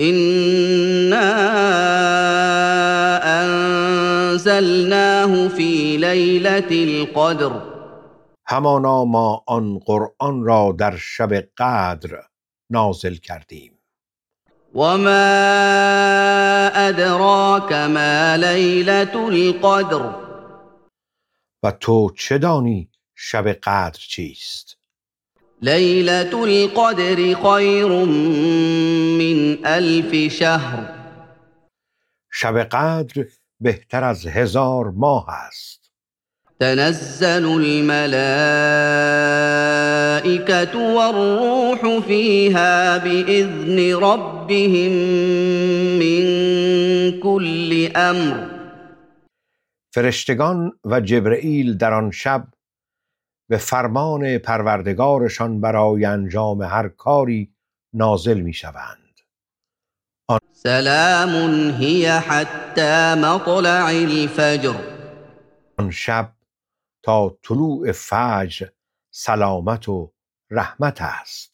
إنا أنزلناه في ليلة القدر همانا ما آن قرآن را در شب قدر نازل کردیم. وما أدراك ما ليلة القدر و تو چه دانی شب قدر چیست؟ ليلة القدر خير من 1000 شهر شب قدر بهتر از 1000 ماه است. تنزل الملائكة والروح فيها بإذن ربهم من كل أمر فرشتگان و جبرئیل در آن شب به فرمان پروردگارشان برای انجام هر کاری نازل می شوند. سلام هي حتى مطلع الفجر آن شب تا طلوع فجر سلامت و رحمت است.